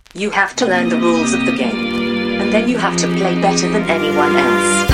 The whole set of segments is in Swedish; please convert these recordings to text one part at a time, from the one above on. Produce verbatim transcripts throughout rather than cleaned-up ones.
You have to learn the rules of the game, and then you have to play better than anyone else.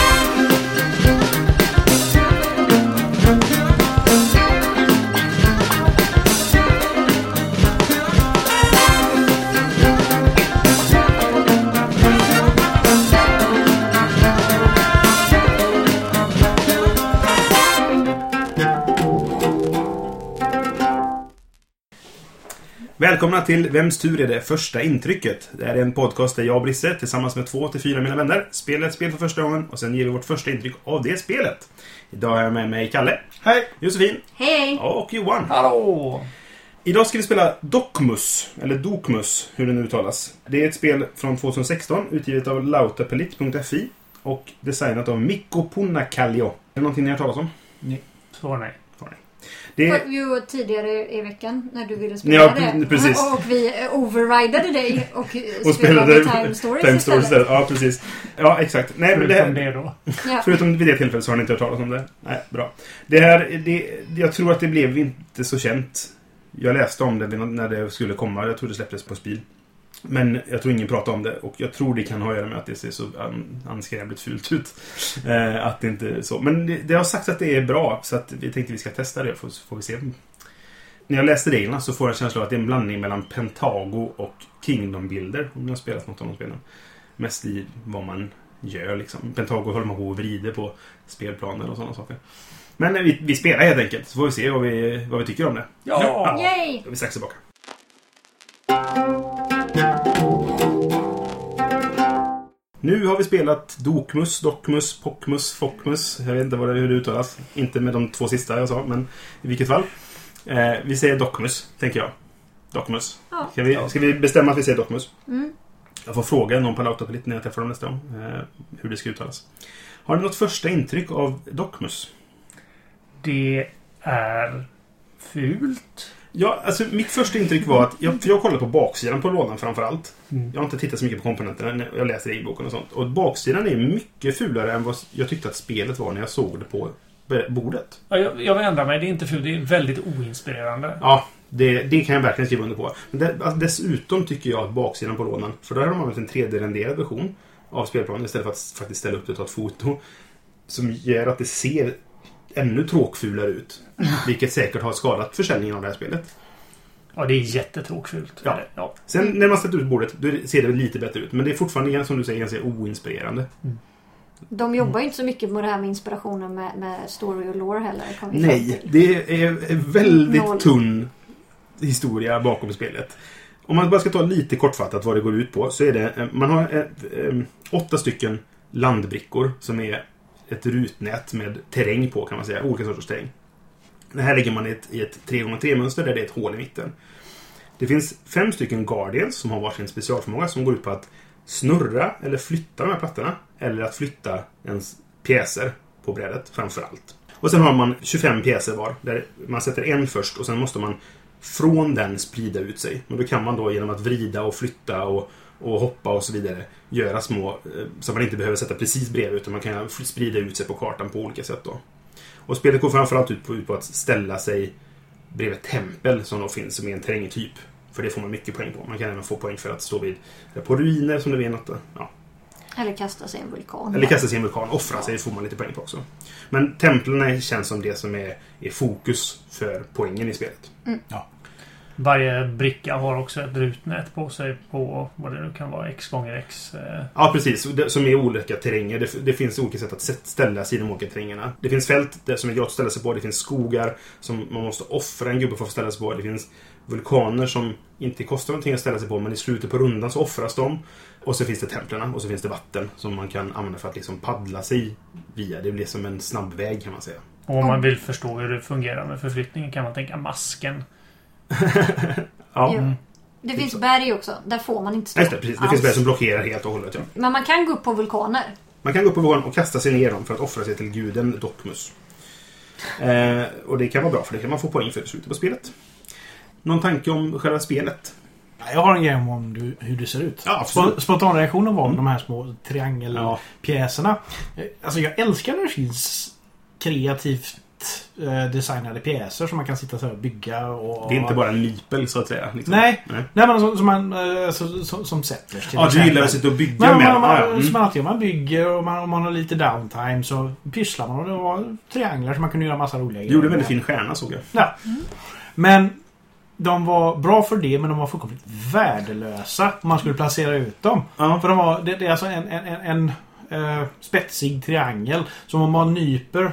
Välkomna till Vems tur är det första intrycket? Det är en podcast där jag och Brisse tillsammans med två till fyra mina vänner spelar ett spel för första gången och sen ger vi vårt första intryck av det spelet. Idag har jag med mig Kalle. Hej! Josefin. Hej! Och Johan. Hallå! Idag ska vi spela Dokmus, eller Dokmus, hur det nu uttalas. Det är ett spel från tjugohundrasexton, utgivet av lautapelit punkt fi och designat av Mikko Punnakallio. Är det någonting ni har talat om? Nej. Svar nej. Det är ju tidigare i veckan när du ville spela ja, det. Precis. Och vi overridade dig och, och spelade Time Stories Time istället. istället. Ja, precis. Ja, exakt. Nej, men det, förutom det då. Ja. Förutom vid det tillfället så har ni inte hört talas om det. Nej, bra. Det här, det, jag tror att det blev inte så känt. Jag läste om det när det skulle komma. Jag tror det släpptes på Speed. Men jag tror ingen pratar om det. Och jag tror det kan ha att göra med att det ser så anskrävligt fult ut. Eh, att det inte är så. Men det, det har sagt att det är bra. Så att vi tänkte vi ska testa det. Får, får vi se. När jag läste reglerna så får jag en känsla av att det är en blandning mellan Pentago och Kingdom-bilder. Om jag har spelat något av de spelen. Mest i vad man gör liksom. Pentago håller man på och vrider på spelplanen och sådana saker. Men vi, vi spelar helt enkelt. Så får vi se vad vi, vad vi tycker om det. Ja! ja. Yay! Då är vi strax tillbaka. Nu har vi spelat Dokmus, Dokmus, Pokmus, Fokmus. Jag vet inte vad det, hur det uttalas. Inte med de två sista jag sa, men i vilket fall. Eh, vi säger Dokmus, tänker jag. Dokmus. Ja. Ska, vi, ska vi bestämma att vi säger Dokmus? Mm. Jag får fråga någon på lautapelit när jag träffar dem nästa gång. Eh, hur det ska uttalas. Har ni något första intryck av Dokmus? Det är fult. Ja, alltså mitt första intryck var att jag, för jag kollade på baksidan på lådan framförallt. Mm. Jag har inte tittat så mycket på komponenterna. Jag läser i boken och sånt. Och baksidan är mycket fulare än vad jag tyckte att spelet var när jag såg det på bordet. Ja, jag, jag vill ändra mig. Det är inte fult. Det är väldigt oinspirerande. Ja, det, det kan jag verkligen skriva under på. Men det, alltså dessutom tycker jag att baksidan på lådan, för där har de använt en tre D-renderad version av spelplanen istället för att faktiskt ställa upp det och ta ett foto, som gör att det ser ännu tråkfulare ut. Vilket säkert har skadat försäljningen av det här spelet. Ja, det är jättetråkfult. Ja. Ja. Sen när man sätter ut bordet, då ser det lite bättre ut. Men det är fortfarande, som du säger, ganska oinspirerande. Mm. De jobbar ju inte så mycket med det här med inspirationen med, med story och lore heller. Nej, det är väldigt Noll. tunn historia bakom spelet. Om man bara ska ta lite kortfattat vad det går ut på, så är det, man har ett, ähm, åtta stycken landbrickor som är ett rutnät med terräng på, kan man säga, olika sorters terräng. Det här lägger man i ett, i ett tre gånger tre mönster där det är ett hål i mitten. Det finns fem stycken Guardians som har varsin specialförmåga som går ut på att snurra eller flytta de här plattorna, eller att flytta ens pjäser på brädet framför allt. Och sen har man tjugofem pjäser var, där man sätter en först och sen måste man från den sprida ut sig. Men då kan man då genom att vrida och flytta och, och hoppa och så vidare göra små, så man inte behöver sätta precis bredvid, utan man kan sprida ut sig på kartan på olika sätt då. Och spelet går framförallt ut på, ut på att ställa sig bredvid ett tempel som då finns, som är en terrängtyp. För det får man mycket poäng på. Man kan även få poäng för att stå vid på ruiner som det är något. Ja. Eller kasta sig i en vulkan. Eller kasta sig i en vulkan. Offra sig får man lite poäng på också. Men templen känns som det som är, är fokus för poängen i spelet. Mm. Ja. Varje bricka har också ett rutnät på sig på vad det nu kan vara, x gånger x. Eh. Ja, precis. Det, som är olika terränger. Det, det finns olika sätt att ställa sig i de olika terrängerna. Det finns fält där som är gratis att ställa sig på. Det finns skogar som man måste offra en gubbe för att ställa sig på. Det finns vulkaner som inte kostar någonting att ställa sig på, men i slutet på rundan så offras de. Och så finns det templerna och så finns det vatten som man kan använda för att liksom paddla sig via. Det blir som en snabb väg, kan man säga. Och om man vill förstå hur det fungerar med förflyttningen kan man tänka masken. Ja. Jo. Det finns så. Berg också. Där får man inte stå. Just det, precis. Det finns berg som blockerar helt och hållet. Ja. Men man kan gå upp på vulkaner. Man kan gå upp på vulkanen och kasta sig ner dem för att offra sig till guden Dokmus. Eh, och det kan vara bra, för det kan man få poäng för i slutet på spelet. Någon tanke om själva spelet? Jag har en grej om du, hur det ser ut. Ja, absolut. Spontanreaktionen var Mm. de här små triangelpjäserna. Alltså jag älskar när det finns kreativt eh, designade pjäser som man kan sitta så här och bygga. Och, det är inte bara en mypel så att säga. Liksom. Nej, Nej. Nej men som, som, man, eh, så, som, som settlers till Ja, du gillar att sitta och bygga men, med. Man, man, Ah, ja. mm. Som alltid, man bygger och man, om man har lite downtime så pysslar man och det var trianglar så man kunde göra massa roliga grejer. Du gjorde en väldigt fin stjärna såg jag. Ja. Mm. Men de var bra för det, men de var fullkomligt värdelösa om man skulle placera ut dem. Ja. För de var, det, det är alltså en, en, en, en uh, spetsig triangel som om man nyper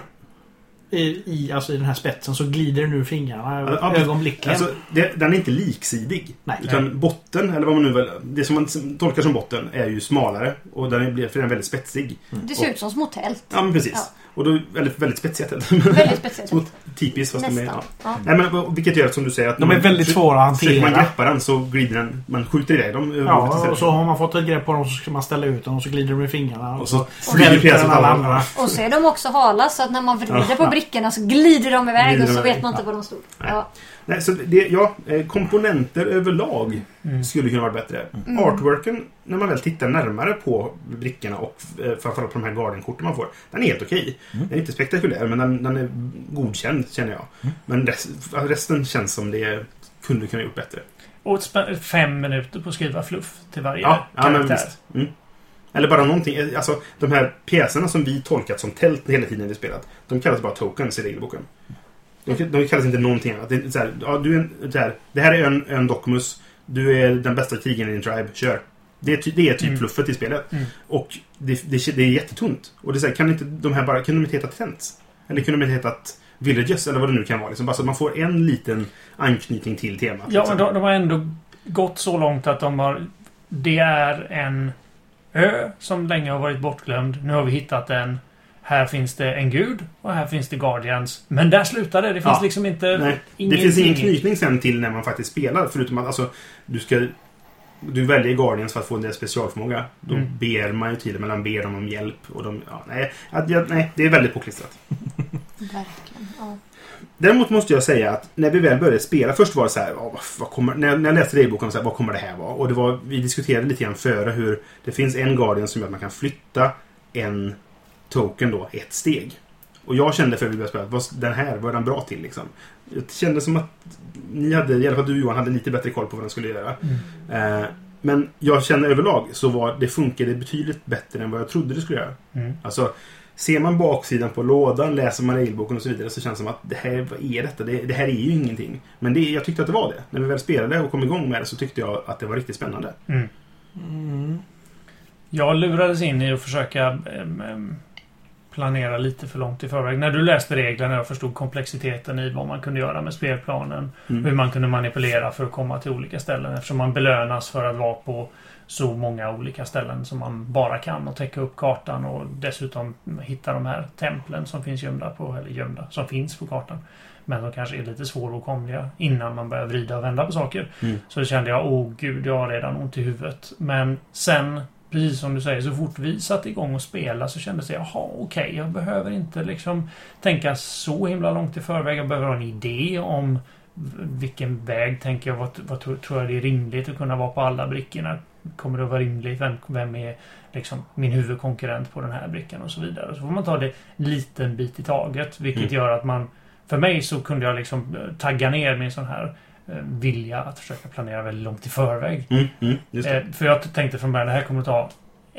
i, i, alltså i den här spetsen så glider den ur fingrarna ja, ögonblickligen. Alltså, det, den är inte liksidig. Nej. Utan botten, eller vad man nu väl, det som man tolkar som botten är ju smalare och den blir för den är väldigt spetsig. Mm. Det ser ut som små tält. Ja, men precis. Ja. Och då väldigt, väldigt spetsiga tält. Väldigt speciellt. Små typiskt fast de är, ja. Ja. Nej, men vilket gör att som du säger att de är väldigt svåra att försöker hantera. man greppa den så glider den, man skjuter iväg dem. Ja, och så har man fått ett grepp på dem så ska man ställa ut dem och så glider de med fingrarna. Och så flyger pjäsen alla andra. Och så är de också hala så att när man vrider Ja. på brickorna så glider de iväg Glider och så de iväg. vet man inte var de stod. Ja. Nej, så det, ja, komponenter överlag Mm. skulle skulle kunna vara bättre. Mm. Artworken, när man väl tittar närmare på brickorna och eh, framförallt på de här Guardian-korten man får, den är helt okej. Mm. Den är inte spektakulär, men den, den är godkänd, känner jag. Mm. Men rest, resten känns som det kunde kunna gjort bättre. Och spä- fem minuter på att skriva fluff till varje Ja, ja men karaktär. visst. Mm. Eller bara någonting. Alltså, de här pjäserna som vi tolkat som tält hela tiden vi spelat, de kallas bara tokens i regelboken. De, de kallas inte någonting annat. Det är så här, ja, du är en, så här, det här är en, en Documus. Du är den bästa krigaren i din tribe. Kör. Det är, ty, det är typ Mm. fluffet i spelet. Mm. Och det, det, det är jättetunt. Och det är så här, kan inte de här bara, kan de inte heta tents? Eller kunde de inte heta villages? Eller vad det nu kan vara. Liksom, bara så att man får en liten anknytning till temat. Ja, liksom. men de, de har ändå gått så långt att de har... Det är en ö som länge har varit bortglömd. Nu har vi hittat den. Här finns det en gud och här finns det Guardians. Men där slutar det. Det finns Ja. liksom inte... Nej, det ingen, finns ingen ingen- knytning sen till när man faktiskt spelar. Förutom att alltså, du ska... Du väljer Guardians för att få en del specialförmåga. Då Mm. ber man ju till mellan ber dem om hjälp. Och de, ja, nej, att, ja, nej, det är väldigt påklistrat. Verkligen. Ja. Däremot måste jag säga att när vi väl började spela, först var det så här, vad, vad kommer, när, när jag läste regelboken, så här, vad kommer det här vara? Och det var, vi diskuterade lite grann före hur det finns en Guardian som gör att man kan flytta en token då ett steg. Och jag kände för att vi började spela, vad, den här var den bra till liksom. Jag kände som att ni hade, i alla fall du Johan, hade lite bättre koll på vad den skulle göra. Mm. Eh, men jag känner överlag så var det funkade betydligt bättre än vad jag trodde det skulle göra. Mm. Alltså, ser man baksidan på lådan, läser man regelboken och så vidare, så känns det som att det här, vad är detta? Det, det här är ju ingenting. Men det, jag tyckte att det var det. När vi väl spelade och kom igång med det så tyckte jag att det var riktigt spännande. Mm. Mm. Jag lurades in i att försöka em, em, planera lite för långt i förväg. När du läste reglerna och förstod komplexiteten i vad man kunde göra med spelplanen. Mm. Hur man kunde manipulera för att komma till olika ställen. Eftersom man belönas för att vara på så många olika ställen som man bara kan och täcka upp kartan och dessutom hitta de här templen som finns gömda på, eller gömda, som finns på kartan. Men de kanske är lite svåråtkomliga innan man börjar vrida och vända på saker. Mm. Så kände jag, åh gud, jag har redan ont i huvudet. Men sen, precis som du säger, så fort vi satte igång och spela så kändes det, jaha, okej, okay, jag behöver inte liksom tänka så himla långt i förväg. Jag behöver ha en idé om vilken väg tänker jag, vad, vad tror, tror jag det är rimligt att kunna vara på alla brickorna. Kommer det att vara rimligt? Vem, vem är liksom min huvudkonkurrent på den här brickan och så vidare. Så får man ta det en liten bit i taget, vilket Mm. gör att man, för mig så kunde jag liksom tagga ner min sån här eh, vilja att försöka planera väldigt långt i förväg. Mm, mm, just det. Eh, för jag tänkte från början, det här kommer att ta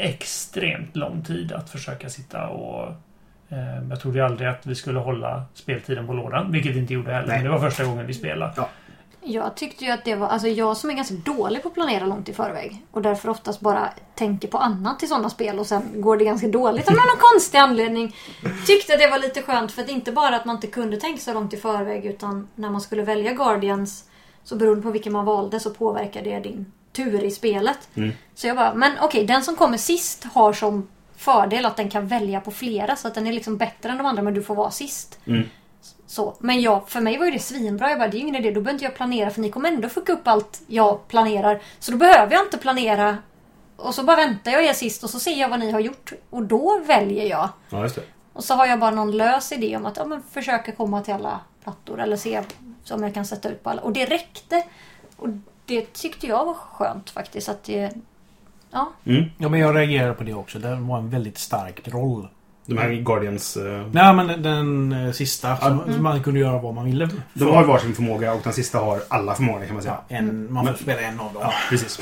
extremt lång tid att försöka sitta och eh, jag trodde aldrig att vi skulle hålla speltiden på lådan, vilket inte gjorde heller. Nej. Men det var första gången vi spelade. Ja. Jag tyckte ju att det var, alltså jag som är ganska dålig på att planera långt i förväg och därför oftast bara tänker på annat i sådana spel och sen går det ganska dåligt av någon konstig anledning. Tyckte det var lite skönt för att inte bara att man inte kunde tänka så långt i förväg utan när man skulle välja Guardians så beroende på vilken man valde så påverkade det din tur i spelet. Mm. Så jag bara, men okej, okay, den som kommer sist har som fördel att den kan välja på flera så att den är liksom bättre än de andra men du får vara sist. Mm. Så. Men jag, för mig var ju det svinbra. Jag bara, det är ju ingen idé. Då behöver inte jag planera för ni kommer ändå fucka upp allt jag planerar. Så då behöver jag inte planera. Och så bara väntar jag er sist och så ser jag vad ni har gjort. Och då väljer jag. Ja, just det. Och så har jag bara någon lös idé om att ja, men försöka komma till alla plattor. Eller se om jag kan sätta ut på alla. Och det räckte. Och det tyckte jag var skönt faktiskt. Att det, ja. Mm. Ja, men jag reagerar på det också. Det var en väldigt stark roll De här Guardians... Uh... Nej, men den, den uh, sista som, mm. som man kunde göra vad man ville. De har varsin förmåga och den sista har alla förmågor kan man säga. Ja, en, man får spela en av dem. Ja, precis.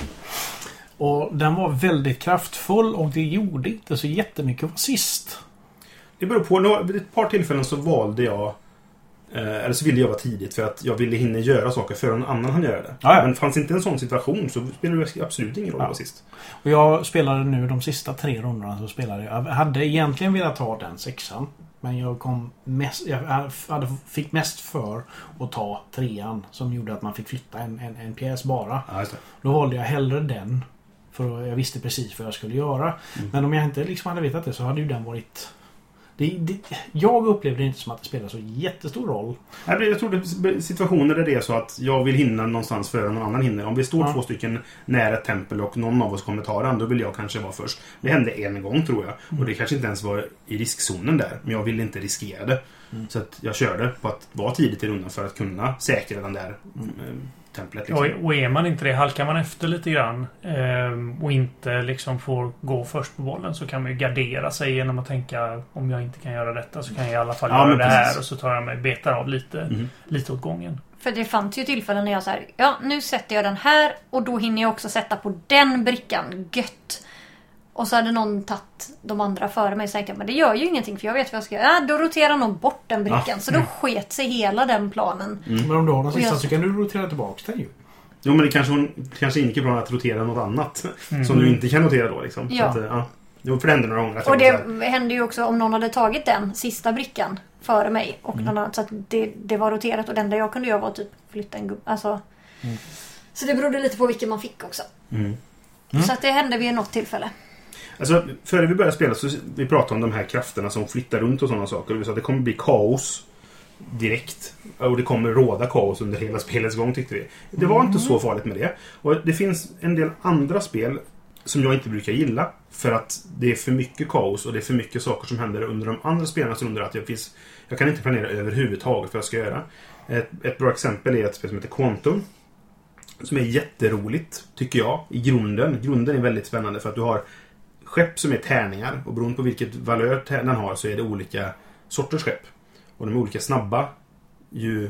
Och den var väldigt kraftfull och det gjorde inte så jättemycket var sist. Det beror på. Vid ett par tillfällen så valde jag eller så ville jag vara tidigt för att jag ville hinna göra saker för någon annan han göra det. Ja, ja. Men fanns inte en sån situation så spelade det absolut ingen roll ja. var sist. Och jag spelade nu de sista tre rundorna så spelade jag. Jag hade egentligen velat ha den sexan. Men jag kom mest, jag hade, fick mest för att ta trean som gjorde att man fick flytta en, en, en pjäs bara. Ja, just det. Då valde jag hellre den för jag visste precis vad jag skulle göra. Mm. Men om jag inte liksom hade vetat det så hade ju den varit... Det, det, jag upplevde det inte som att det spelar så jättestor roll. Jag tror det är situationer där det är så att jag vill hinna någonstans före någon annan hinner. Om vi står ja. två stycken nära ett tempel och någon av oss kommer ta den, då vill jag kanske vara först. Det hände en gång tror jag. Mm. Och det kanske inte ens var i riskzonen där. Men jag ville inte riskera det. Mm. Så att jag körde på att vara tidigt i rundan för att kunna säkra den där mm. templet. Liksom. Och, och är man inte det, halkar man efter lite grann eh, och inte liksom får gå först på bollen, så kan man ju gardera sig genom att tänka, om jag inte kan göra detta så kan jag i alla fall ja, göra det precis. här, och så tar jag mig betar av lite, mm. lite åt gången. För det fanns ju tillfällen när jag så här, ja nu sätter jag den här och då hinner jag också sätta på den brickan, gött. Och så hade någon tagit de andra före mig och sagt, men det gör ju ingenting för jag vet vad jag ska göra. Ja, då roterar någon bort den brickan. Ja. Så då sket sig hela den planen. Mm. Men om du har den sista jag... så kan du rotera tillbaka den ju. Jo, men det kanske, hon, kanske är inte bra att rotera något annat mm. som du inte kan rotera då. Liksom. Ja. Så att, ja. Jo, för det händer några gånger. Och det hände ju också om någon hade tagit den sista brickan före mig. Och mm. någon annan, så att det, det var roterat. Och det enda jag kunde göra var typ flytta en gubbe. Alltså, mm. Så det berodde lite på vilken man fick också. Mm. Mm. Så att det hände vid något tillfälle. Alltså, före vi började spela så vi pratade om de här krafterna som flyttar runt och sådana saker. Och vi sa att det kommer bli kaos direkt. Och det kommer råda kaos under hela spelets gång, tyckte vi. Det var mm. inte så farligt med det. Och det finns en del andra spel som jag inte brukar gilla. För att det är för mycket kaos och det är för mycket saker som händer under de andra spelarna som undrar att jag, finns, jag kan inte planera överhuvudtaget vad jag ska göra. Ett, ett bra exempel är ett spel som heter Quantum. Som är jätteroligt, tycker jag. I grunden. Grunden är väldigt spännande för att du har skepp som är tärningar, och beroende på vilket valör den har så är det olika sorters skepp. Och de är olika snabba. Ju,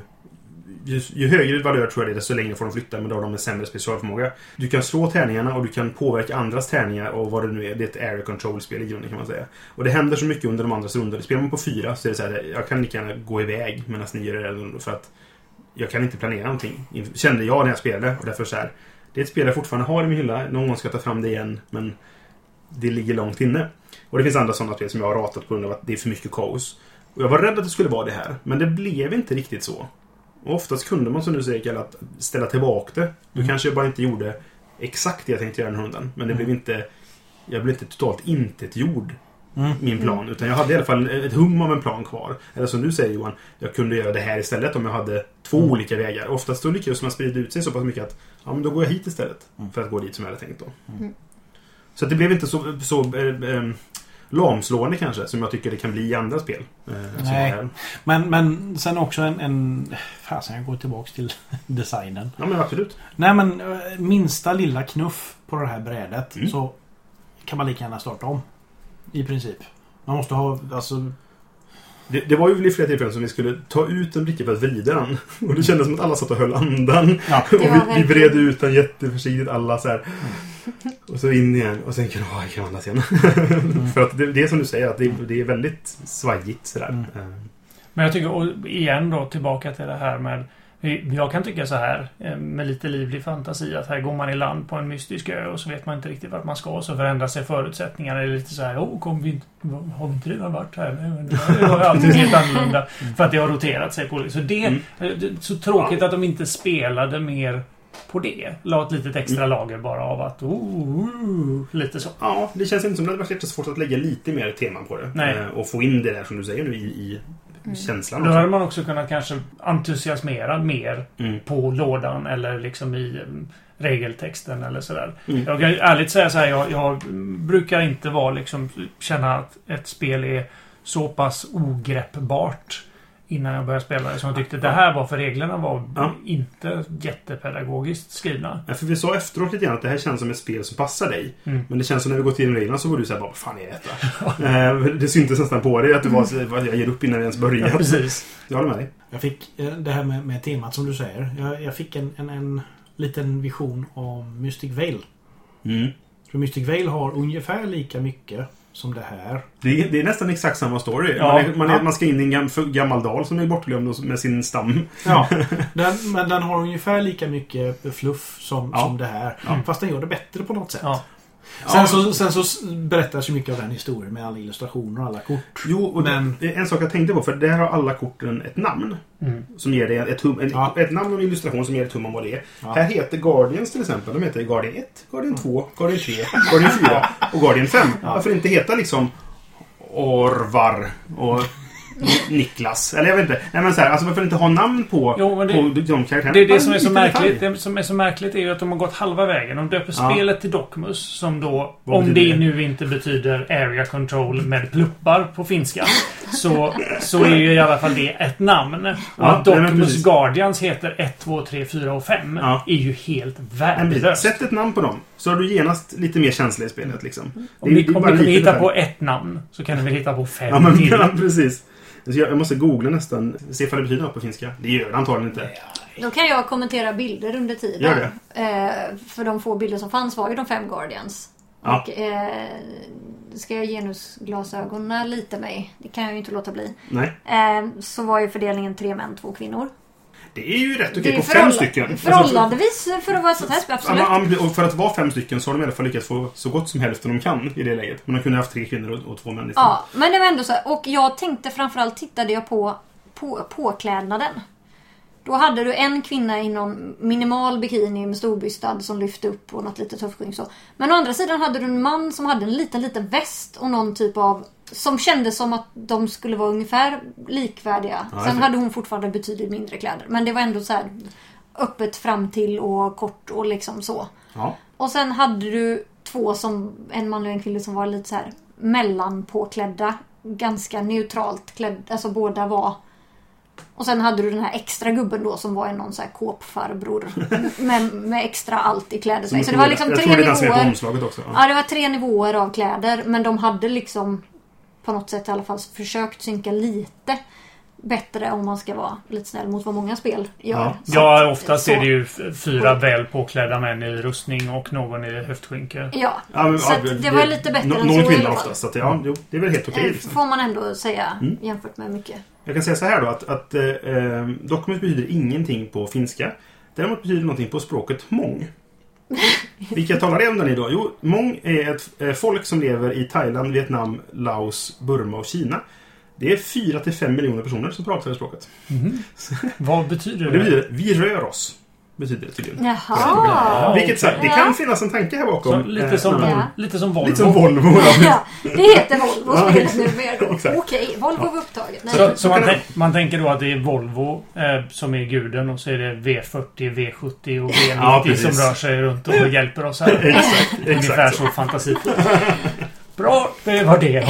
ju, ju högre valör tror jag det är, desto längre får de flytta, men då har de en sämre specialförmåga. Du kan slå tärningarna och du kan påverka andras tärningar och vad det nu är. Det är ett area control-spel i grunden, kan man säga. Och det händer så mycket under de andras rundor. Spelar man på fyra så är det så här, jag kan lika gärna gå iväg medan ni gör det, för att jag kan inte planera någonting. Kände jag när jag spelade, och därför så här, det är ett spel jag fortfarande har i min hylla. Någon gång ska jag ta fram det igen, men det ligger långt inne. Och det finns andra sådana spel som jag har ratat på grund av att det är för mycket kaos. Och jag var rädd att det skulle vara det här. Men det blev inte riktigt så. Och oftast kunde man, som du säger, att ställa tillbaka det. Du mm. kanske bara inte gjorde exakt det jag tänkte göra den hunden. Men det mm. blev inte... Jag blev inte totalt intetgjord mm. min plan. Utan jag hade i alla fall ett hum av en plan kvar. Eller som du säger, Johan, jag kunde göra det här istället om jag hade två mm. olika vägar. Oftast då lyckades man sprida ut sig så pass mycket att ja, men då går jag hit istället. Mm. För att gå dit som jag hade tänkt då. Mm. Så att det blev inte så, så äh, äh, lamslående kanske som jag tycker det kan bli i andra spel. Äh, Nej, men, men sen också en... en fasen, jag går tillbaka till designen. Ja, men absolut. Nej, men minsta lilla knuff på det här brädet mm. så kan man lika gärna starta om. I princip. Man måste ha... Alltså, Det, det var ju vid flera tillfällen som vi skulle ta ut en bricka för att vrida den. Och det kändes som att alla satt och höll andan. Ja. Och vi, vi vred ut den jätteförsiktigt, alla så här. Mm. Och så in igen. Och sen kan jag kan andas igen. Mm. För att det, det är som du säger, att det, det är väldigt svajigt sådär. Mm. Men jag tycker, och igen då, tillbaka till det här med... Jag kan tycka så här, med lite livlig fantasi, att här går man i land på en mystisk ö och så vet man inte riktigt vart man ska, och så förändrar sig förutsättninningarna. Det är lite så här, åh, kom vi inte, har vi inte redan varit här? Det var alltid helt annorlunda för att det har roterat sig på. Så det är mm. så tråkigt att de inte spelade mer på det. La ett litet extra lager bara av att oh, oh, lite så. Ja, det känns inte som det hade varit jättesvårt att lägga lite mer teman på det. Nej. Och få in det där som du säger nu i... i Mm. känslan. Då hade man också kunnat kanske entusiasmera mer mm. på lådan eller liksom i um, regeltexten eller sådär. Mm. Jag kan ärligt säga så här, jag, jag brukar inte vara liksom, känna att ett spel är så pass ogreppbart innan jag började spela det som jag tyckte det här var, för reglerna var ja. inte jättepedagogiskt skrivna. Ja, för vi sa efteråt lite grann att det här känns som ett spel som passar dig. Mm. Men det känns som när vi gått igenom reglerna så var du såhär, vad fan är detta? Det syntes nästan på dig att du var så, jag ger upp innan vi ens började. Ja, precis. Jag håller med dig. Jag fick det här med, med temat som du säger. Jag, jag fick en, en, en liten vision om Mystic Vale. Mm. För Mystic Vale har ungefär lika mycket som det här. Det är, det är nästan exakt samma story. Ja, man, är, man, är, ja. man ska in i en gam, gammal dal som är bortglömd med sin stam. Ja, den, men den har ungefär lika mycket fluff som, ja. som det här. Ja. Fast den gör det bättre på något sätt. Ja. Sen, Ja. så, sen så berättas ju mycket av den historien med alla illustrationer och alla kort. Jo, och Men- det är en sak jag tänkte på, för där har alla korten ett namn. Mm. Som ger dig ett, hum, en, Ja. ett namn och en illustration som ger ett hum om vad det är. Ja. Här heter Guardians till exempel. De heter Guardian ett, Guardian två, Guardian tre, Guardian fyra och Guardian fem. Varför inte heta liksom Orvar och Niklas? Eller jag vet inte. Nej, men så här, alltså varför inte ha namn på, Jo, men det- på de karaktärerna? Det är det Bara som är så lite märkligt. detalj. Det som är så märkligt är ju att de har gått halva vägen. De döper Ja. spelet till Docmus som då, Vad om betyder det det? nu inte betyder area control med pluppar på finska, så, så är ju i alla fall det ett namn. Och Ja, att nej, men Docmus precis. Guardians heter ett, två, tre, fyra och fem Ja. är ju helt Men värdelöst. sätt ett namn på dem. Så har du genast lite mer känsla i spelet liksom. Om Det är- ni, det är om bara ni kommer lite hitta detalj. på ett namn så kan ni väl hitta på fem Ja, men till. ja, precis. Så jag, jag måste googla nästan. Se ifall det betyder något på finska. Det gör det antagligen inte. Då kan jag kommentera bilder under tiden. Gör det. Eh, för de få bilder som fanns var ju de fem Guardians. Ja. Och eh, ska jag genusglasögonen lite mig, det kan jag ju inte låta bli. Nej. Eh, så var ju fördelningen tre män, två kvinnor. Det är ju rätt okej Det är på förhåll- fem stycken. Förhållandevis för att vara så här spel, Alltså, absolut. ja, och för att vara fem stycken så har de i alla fall lyckats få så gott som hälften de kan i det läget. Men de kunde ha haft tre kvinnor och, och två män. Liksom. Ja, men det var ändå så här. Och jag tänkte framförallt tittade jag på, på påklädnaden. Då hade du en kvinna i någon minimal bikini med storbystad som lyfte upp och något litet tuffskynk så. Men å andra sidan hade du en man som hade en liten liten väst och någon typ av som kändes som att de skulle vara ungefär likvärdiga. Ja, Sen det- hade hon fortfarande betydligt mindre kläder. Men det var ändå så här öppet fram till och kort och liksom så. Ja. Och sen hade du två som, en man och en kvinna som var lite så här mellanpåklädda. Ganska neutralt klädda. Alltså båda var. Och sen hade du den här extra gubben då som var en någon så här kåpfarbror. med, med extra allt i klädesväg. Så det var liksom jag tre tror det är den som är på nivåer. omslaget också. Ja. Ja, det var tre nivåer av kläder. Men de hade liksom på något sätt i alla fall försökt synka lite bättre om man ska vara lite snäll mot vad många spel gör. Ja. Så Ja, att- oftast så- är det ju f- fyra väl påklädda män i rustning och någon i höftskynke. Ja, Ja, men, så ja, att det var lite bättre no, än någon så i kvinna alla fall. oftast. Så att, ja, jo, det är väl helt okej. Eh, liksom. Får man ändå säga Mm. jämfört med mycket. Jag kan säga så här då att, att eh, Docmus betyder ingenting på finska. Däremot betyder någonting på språket Hmong. Vilka talar det om den då? Jo, Hmong är ett eh, folk som lever i Thailand, Vietnam, Laos, Burma och Kina. Det är fyra till fem miljoner personer som pratar det språket. Vad betyder Och det? det betyder vi rör oss. Betyder det tydligen. Jaha! Ja, Vilket så, okej. det kan finnas en tanke här bakom. Så, lite, eh, som, namnet. Ja. lite som Volvo. Lite som Volvo. då. Ja, det heter Volvo Ja, spelet nu mer då. exakt. Okej, Volvo var upptaget. Nej. Så, så man, kan det- tänk, man tänker då att det är Volvo eh, som är guden och så är det V fyrtio, V sjuttio och V nittio Ja, som precis. rör sig runt och hjälper oss här. Exakt, Ungefär exakt. så fantasifullt. Bra, det var det.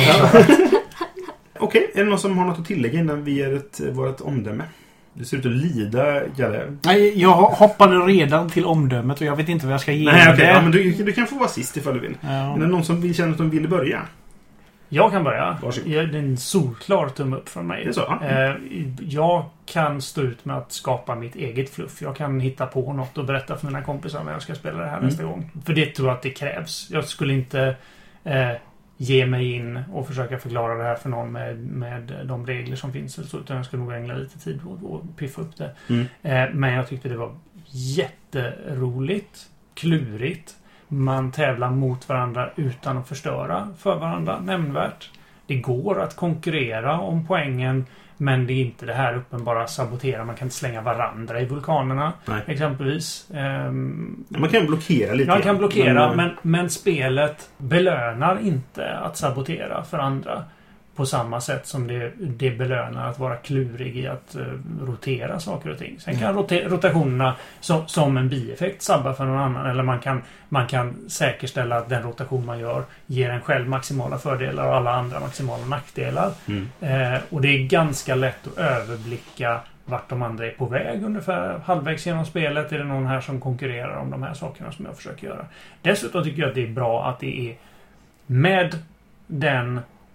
Okej, är det någon som har något att tillägga innan vi ger ett, vårt omdöme? Du ser ut att lida, Galle. Nej, jag hoppade redan till omdömet och jag vet inte vad jag ska ge Nej, okej. det. Ja, men du, du kan få vara sist ifall du vill. Ja. Men är det någon som vill känna att de vill börja? Jag kan börja. Varsågod. Ja, det är en solklar tumme upp från mig. Det är så, ja. Eh, Jag kan stå ut med att skapa mitt eget fluff. Jag kan hitta på något och berätta för mina kompisar när jag ska spela det här Mm. nästa gång. För det tror jag att det krävs. Jag skulle inte eh, ge mig in och försöka förklara det här för någon med, med de regler som finns. eller så, Utan jag skulle nog ägna lite tid åt att piffa upp det. Mm. Eh, men jag tyckte det var jätteroligt, klurigt. Man tävlar mot varandra utan att förstöra för varandra nämnvärt. Det går att konkurrera om poängen, men det är inte det här uppenbara sabotera. Man kan inte slänga varandra i vulkanerna, Nej. exempelvis. Ehm, Ja, man kan blockera lite. man kan blockera, Men, men, men spelet belönar inte att sabotera för andra. På på samma sätt som det, det belönar att vara klurig i att uh, rotera saker och ting. Sen kan rota- rotationerna som, som en bieffekt sabba för någon annan. Eller man kan, man kan säkerställa att den rotation man gör ger en själv maximala fördelar och alla andra maximala nackdelar. Mm. Eh, och det är ganska lätt att överblicka vart de andra är på väg ungefär halvvägs genom spelet. Är det någon här som konkurrerar om de här sakerna som jag försöker göra. Dessutom tycker jag att det är bra att det är med den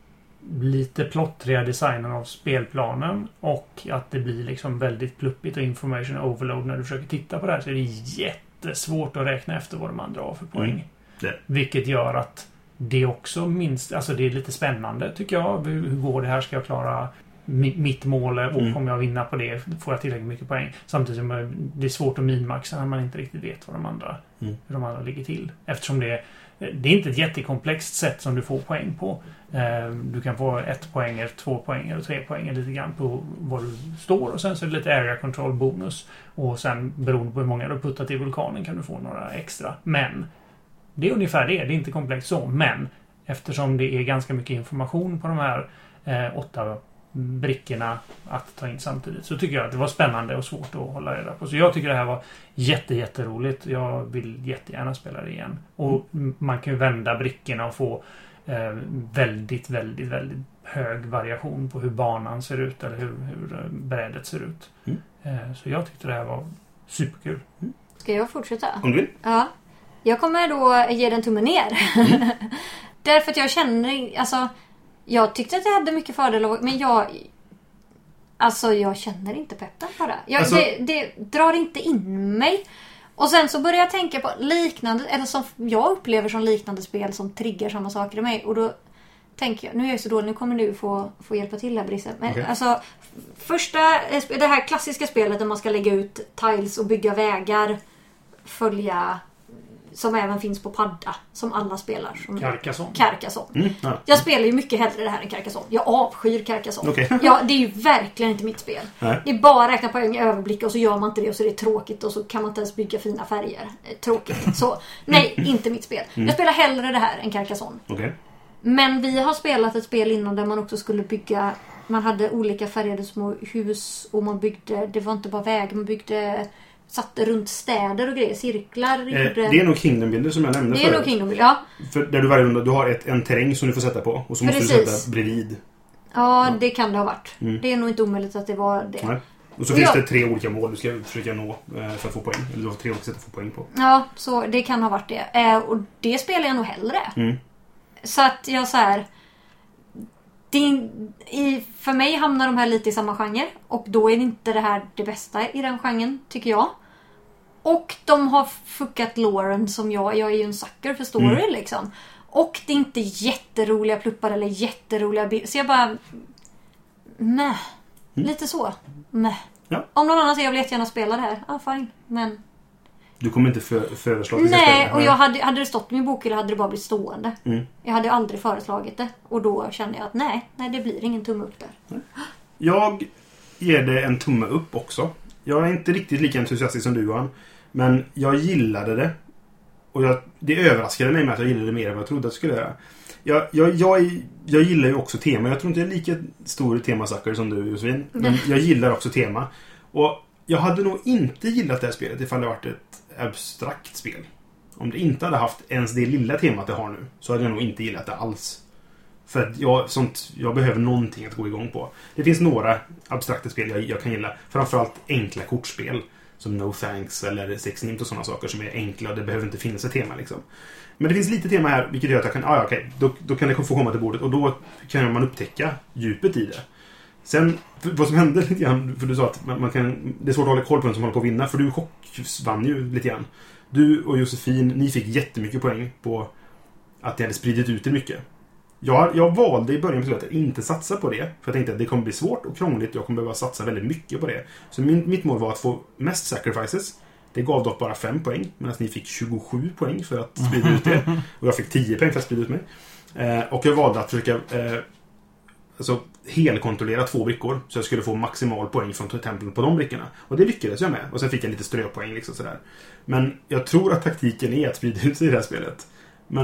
lite plottriga designen av spelplanen och att det blir liksom väldigt pluppigt och information overload när du försöker titta på det här, så är det jättesvårt att räkna efter vad de andra har för poäng. Mm. Vilket gör att det också minst, alltså det är lite spännande tycker jag. Hur, hur går det här? Ska jag klara mitt mål och mm. kommer jag vinna på det? Får jag tillräckligt mycket poäng? Samtidigt som det är svårt att minmaxa när man inte riktigt vet vad de andra, mm. hur de andra ligger till. Eftersom det är Det är inte ett jättekomplext sätt som du får poäng på. Du kan få ett poäng, två poäng och tre poäng lite grann på var du står. Och sen så är det lite area control bonus. Och sen beroende på hur många du puttat i vulkanen kan du få några extra. Men det är ungefär det. Det är inte komplext så. Men eftersom det är ganska mycket information på de här eh, åtta brickorna att ta in samtidigt, så tycker jag att det var spännande och svårt att hålla reda på. Så jag tycker det här var jätte, jätteroligt. Jag vill jättegärna spela det igen. Och man kan ju vända brickorna och få eh, väldigt, väldigt, väldigt hög variation på hur banan ser ut eller hur, hur brädet ser ut. Mm. Eh, så jag tyckte det här var superkul. Mm. Ska jag fortsätta? Om du vill. Ja. Jag kommer då ge den tummen ner. Mm. Därför att jag känner, alltså jag tyckte att jag hade mycket fördelar, men jag alltså jag känner inte peppen på det. Jag, alltså, det. Det drar inte in mig. Och sen så börjar jag tänka på liknande, eller som jag upplever som liknande spel som triggar samma saker i mig. Och då tänker jag, nu är jag så dålig, nu kommer du få, få hjälpa till här, Brisse. Men okay. Alltså, första, det här klassiska spelet där man ska lägga ut tiles och bygga vägar, följa, som även finns på padda, som alla spelar. Som Carcassonne. Carcassonne. Mm, ja. Jag spelar ju mycket hellre det här än Carcassonne. Jag avskyr Carcassonne. Okay. Ja, det är ju verkligen inte mitt spel. Nej. Det är bara räkna poäng, överblicka och så gör man inte det och så är det tråkigt och så kan man inte ens bygga fina färger. Tråkigt. Så, nej, inte mitt spel. Mm. Jag spelar hellre det här än Carcassonne. Okay. Men vi har spelat ett spel innan där man också skulle bygga, man hade olika färgade små hus och man byggde, det var inte bara väg, man byggde, satte runt städer och grejer, cirklar. Eh, det är nog Kingdom Builder som jag nämnde förut. Det är nog Kingdom Builder, ja. För där du varje runda, du har ett, en terräng som du får sätta på och så måste Precis. du sätta bredvid. Ja, ja, det kan det ha varit. Mm. Det är nog inte omöjligt att det var det. Nej. Och så och finns jag... det tre olika mål du ska försöka nå för att få poäng. Eller du har tre olika sätt att få poäng på. Ja, så det kan ha varit det. Eh, och det spelar jag nog hellre. Mm. Så att jag så här... Det, i, för mig hamnar de här lite i samma genre. Och då är det inte det här det bästa i den genren, tycker jag. Och de har fuckat Lauren som jag. Jag är ju en sucker för story mm. liksom. Och det är inte jätteroliga pluppar eller jätteroliga bilder. Så jag bara... Mäh. Mm. Lite så. Mäh. Ja. Om någon annan säger jag vill jättegärna spela det här. Ja, ah, fine. Men... Du kommer inte för, föreslå att Nej, och jag hade, hade det stått i min bok eller hade det bara blivit stående. Mm. Jag hade aldrig föreslagit det. Och då kände jag att nej, nej det blir ingen tumme upp där. Nej. Jag ger det en tumme upp också. Jag är inte riktigt lika entusiastisk som du, Johan. Men jag gillade det. Och jag, det överraskade mig med att jag gillade det mer än vad jag trodde att jag skulle göra. Jag, jag, jag, jag gillar ju också tema. Jag tror inte jag är lika stor temasackare som du, Josefin. Men mm. jag gillar också tema. Och jag hade nog inte gillat det här spelet ifall det varit ett abstrakt spel. Om det inte hade haft ens det lilla temat det har nu, så hade jag nog inte gillat det alls. För att jag, sånt, jag behöver någonting att gå igång på. Det finns några abstrakta spel jag, jag kan gilla. Framförallt enkla kortspel. Som No Thanks eller Sex Nimt och sådana saker som är enkla. Det behöver inte finnas ett tema liksom. Men det finns lite tema här, vilket gör att jag kan... Ah, okej, då, då kan det få komma till bordet. Och då kan man upptäcka djupet i det. Sen, vad som hände lite grann, för du sa att man, man kan, det är svårt att hålla koll på vem som håller på att vinna, för du chockvann ju lite grann. Du och Josefin, ni fick jättemycket poäng på att ni hade spridit ut det mycket. Jag, jag valde i början att inte satsa på det, för jag tänkte att det kommer bli svårt och krångligt, jag kommer behöva satsa väldigt mycket på det. Så min, mitt mål var att få mest sacrifices. Det gav dock bara fem poäng, medan ni fick tjugosju poäng för att sprida ut det. Och jag fick tio poäng för att sprida ut mig. Eh, och jag valde att försöka... Eh, alltså helkontrollera två brickor så jag skulle få maximal poäng från templen på de brickorna. Och det lyckades jag med. Och sen fick jag lite ströpoäng liksom sådär. Men jag tror att taktiken är att sprida ut sig i det här spelet. Men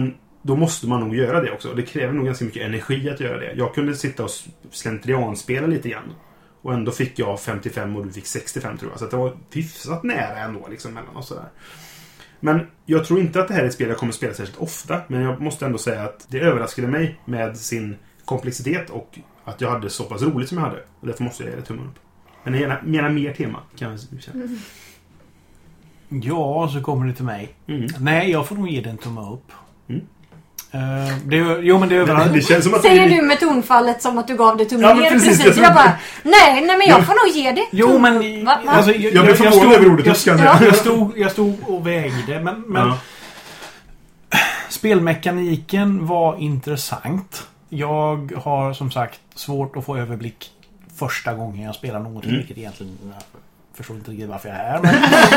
då måste man nog göra det också. Det kräver nog ganska mycket energi att göra det. Jag kunde sitta och slentrianspela lite grann. Och ändå fick jag femtiofem och du fick sextiofem tror jag. Så att det var hyfsat nära ändå liksom mellan oss sådär. Men jag tror inte att det här är ett spel jag kommer spela särskilt ofta. Men jag måste ändå säga att det överraskade mig med sin komplexitet och att jag hade så pass roligt som jag hade. Och därför måste jag ge det tummen upp. Men jag menar mer tema kan jag känna. Mm. Ja, så kommer det till mig. Mm. Nej, jag får nog ge den tumme upp. Mm. Uh, det, jo, men det är överallt. Det känns som att Säger det... du med tonfallet som att du gav det tummen Ja, ner precis, precis. jag Jag, jag bara, nej, nej men jag får nog ge det. Jo, men... Va? Va? Alltså, Jag blev förvånad över ordet, jag ska säga. jag, stod, jag stod och vägde, men... men Ja. Spelmekaniken var intressant. Jag har som sagt svårt att få överblick första gången jag spelar någonting. Mm. Vilket egentligen... Jag förstår inte riktigt varför jag är här. Men...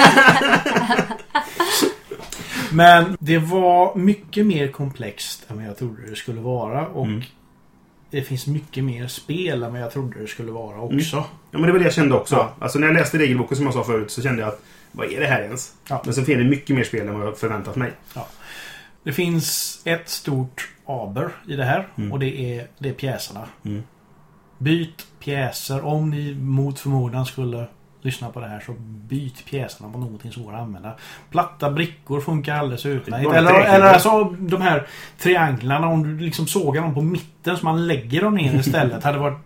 men det var mycket mer komplext än vad jag trodde det skulle vara. Och mm. det finns mycket mer spel än vad jag trodde det skulle vara också. Mm. Ja, men det var det jag kände också. Ja. Alltså när jag läste regelboken som jag sa förut så kände jag att vad är det här ens? Ja. Men sen finns det mycket mer spel än vad jag förväntat mig. Ja. Det finns ett stort aber i det här. Mm. Och det är, det är pjäserna. Mm. Byt pjäser. Om ni mot förmodan skulle lyssna på det här så byt pjäserna på någonting som går att använda. Platta brickor funkar alldeles utmärkt. Eller, eller alltså de här trianglarna, om du liksom sågar dem på mitten så man lägger dem ner istället hade varit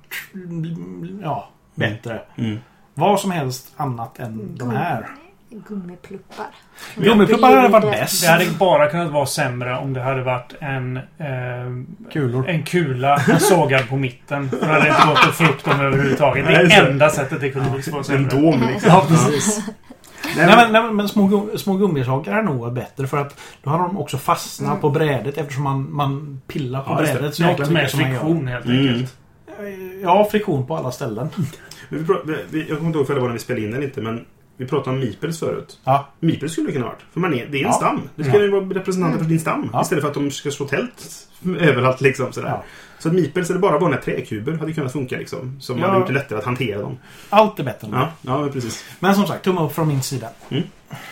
ja, bättre. Mm. Mm. Vad som helst annat än mm. de här. Gummipluppar. Gummipluppar hade varit bäst. Det hade bara kunnat vara sämre om det hade varit en eh, Kulor. en kula sågad på mitten. För det hade inte gått att få upp dem överhuvudtaget. Det är det enda sättet det kunde vara sämre. En dom liksom. Ja, precis. Nej, men, nej, men små, små gummisaker är nog bättre för att då har de också fastnat mm. på brädet eftersom man, man pillar på ja, brädet. Så något med friktion helt enkelt. Mm. Ja, friktion på alla ställen. vi, vi, jag kommer inte ihåg för det var när vi spelade in den inte, men vi pratade om Meeples förut. Ja. Meeples skulle det kunna ha varit. För man är, det är en ja. stam. Det ska ju ja. vara representanter för din stam. Ja. Istället för att de ska slå tält överallt liksom sådär. Ja. Så att Meeples eller bara vanliga träkuber hade kunnat funka liksom. Som ja. hade gjort det lättare att hantera dem. Allt är bättre än det. Ja, ja men precis. Men som sagt, tumme upp från min sida. Mm.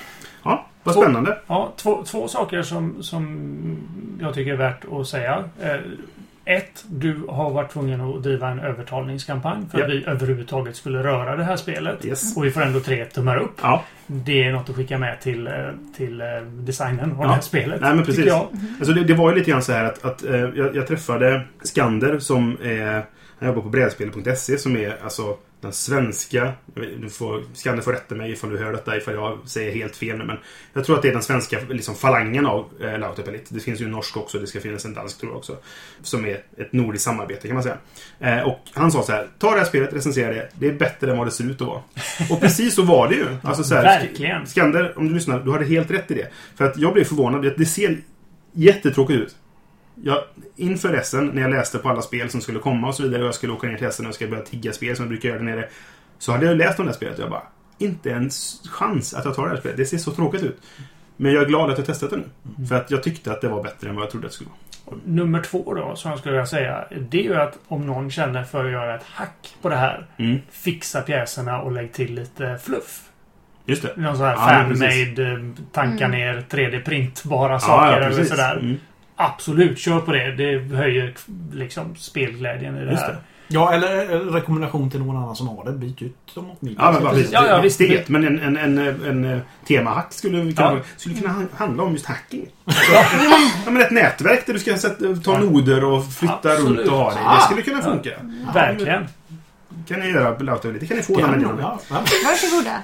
Ja, vad spännande. Två, ja, två, två saker som, som jag tycker är värt att säga. Eh, Ett, du har varit tvungen att driva en övertalningskampanj för yep. att vi överhuvudtaget skulle röra det här spelet. Yes. Och vi får ändå tre tummar upp. Ja. Det är något att skicka med till, till designen av ja. det här spelet. Nej, men precis. Jag. Alltså det, det var ju lite grann så här att, att uh, jag, jag träffade Skander som är, han jobbar på brädspel punkt se som är alltså den svenska, du får, Skander får rätta mig ifall du hör detta ifall jag säger helt fel nu, men jag tror att det är den svenska liksom, falangen av eh, Lautepelit. Det finns ju en norsk också, det ska finnas en dansk tror jag också, som är ett nordiskt samarbete kan man säga. Eh, och han sa så här, ta det här spelet, recensera det, det är bättre än vad det ser ut att vara. Och precis så var det ju. Alltså, så här, verkligen. Skander, om du lyssnar, du hade helt rätt i det. För att jag blev förvånad, det ser jättetråkigt ut. Jag, inför Essen, när jag läste på alla spel som skulle komma och så vidare och jag skulle åka ner till Essen och jag skulle börja tigga spel som jag brukar göra där nere, så hade jag läst om det här spelet och jag bara, inte en chans att jag tar det här spelet. Det ser så tråkigt ut. Men jag är glad att jag testat det nu. Mm. För att jag tyckte att det var bättre än vad jag trodde att det skulle vara. Nummer två då, som jag skulle vilja säga, det är ju att om någon känner för att göra ett hack på det här, mm. fixa pjäserna och lägg till lite fluff. Just det. Någon sån här ja, fan-made, tanka mm. ner tre D-printbara saker ja, ja, eller sådär. Mm. Absolut, kör på det. Det höjer liksom spelglädjen i det Just här. Det. Ja, eller rekommendation till någon annan som har det. Byt ut dem mot ja, men, precis. Ja, ja, visst. Det, men en, en, en, en, en temahack skulle, kunna, ja. skulle kunna handla om just hacking. ja, men ett nätverk där du ska sätta, ta ja. noder och flytta Absolut. runt och ha det. Det skulle kunna funka. Ja. Ja. Verkligen. Kan ni göra Lautepelit? Det kan ni få den miljonen. Ja. Ja. Varsågoda.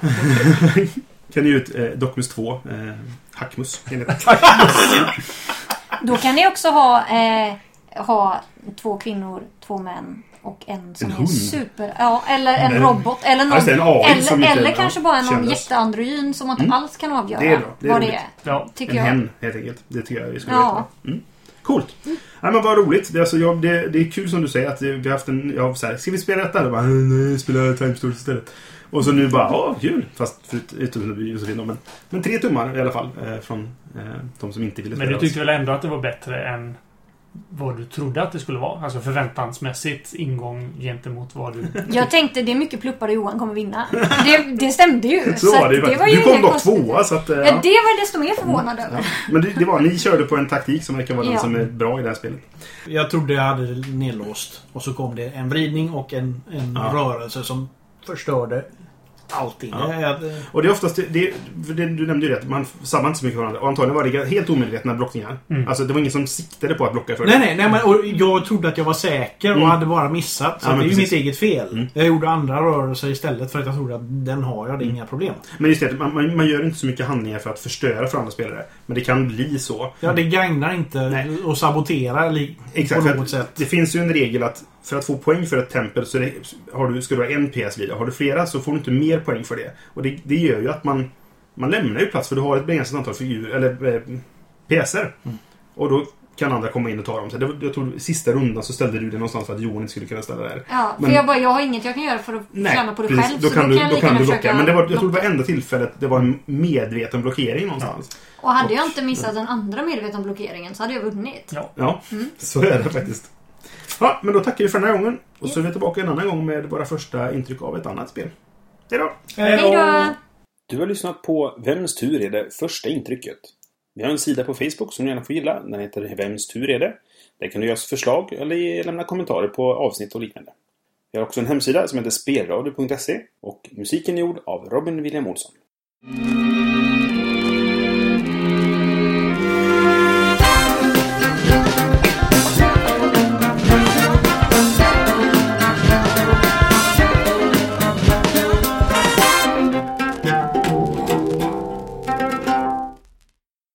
Kan ni ut eh, Docmus två. Eh, Hackmus. Då kan ni också ha, eh, ha två kvinnor, två män och en som en är super... Ja, eller en, en robot. Eller, någon, alltså en A I eller, som eller inte, kanske ja, bara någon kändes. jätteandrogyn som man inte mm. alls kan avgöra det är bra, det är vad roligt. det är. Ja, tycker en jag. hen, helt enkelt. Det tycker jag vi skulle ja. veta. Mm. Coolt. Mm. Ja, men vad roligt. Det är, alltså, jag, det, det är kul som du säger att vi har haft en... Jag så här, ska vi spela detta? Bara, nej, spela Time Stories istället. Och så nu bara, ja, kul. Fast utom Josefin. Men, men tre tummar i alla fall eh, från eh, de som inte ville spela. Men du tyckte väl ändå att det var bättre än vad du trodde att det skulle vara. Alltså förväntansmässigt ingång gentemot vad du... Jag tänkte det är mycket pluppar och Johan kommer vinna. Det, det stämde ju. Så var det, det var ju. ju Du kom dock konstigt. tvåa. Så att, ja. Ja, det var desto mer förvånad över. Ja. Men det, det var, ni körde på en taktik som verkar vara den Ja. som är bra i det här spelet. Jag trodde jag hade det nedlåst. Och så kom det en vridning och en, en Ja. rörelse som förstörde allting. Ja. Jag, Och det är oftast, det, det, det, du nämnde ju det, att man sabbar inte så mycket för varandra. Och antagligen var det helt omedvetna blockningar. Mm. Alltså det var ingen som siktade på att blocka för nej, det. nej, nej men, och jag trodde att jag var säker och Mm. hade bara missat. Så Ja, det är ju precis. mitt eget fel. Mm. Jag gjorde andra rörelser istället för att jag trodde att den har jag, det är inga problem. Men just det, man, man, man gör inte så mycket handlingar för att förstöra för andra spelare. Men det kan bli så. Ja, det gagnar inte Nej. att sabotera li- Exakt, på för något att sätt. det finns ju en regel att för att få poäng för ett tempel så det, har du, ska du ha en P S vidare. Har du flera så får du inte mer poäng för det. Och det, det gör ju att man, man lämnar ju plats för du har ett begränsat antal figurer, eller eh, P S:er. Mm. Och då kan andra komma in och ta dem. Så det, jag tror sista rundan så ställde du det någonstans för att Johan inte skulle kunna ställa där. Ja, för Men- jag bara, jag har inget jag kan göra för att Nej, tjäna på det precis. själv. Då så kan du, jag då lika kan du gärna blocka. försöka Men det var, jag tror det blocka. var enda tillfället det var en medveten blockering någonstans. Och hade jag inte missat den andra medveten blockeringen så hade jag vunnit. Ja. Ja, Mm. så är det faktiskt. Ja, men då tackar vi för den här gången. Och så är vi tillbaka en annan gång med våra första intryck av ett annat spel. Hej då! Hej då! Du har lyssnat på Vems tur är det första intrycket? Vi har en sida på Facebook som du gärna får gilla. Den heter Vems tur är det? Där kan du göra förslag eller lämna kommentarer på avsnitt och liknande. Vi har också en hemsida som heter spelradio punkt se och musiken är gjord av Robin William Olsson.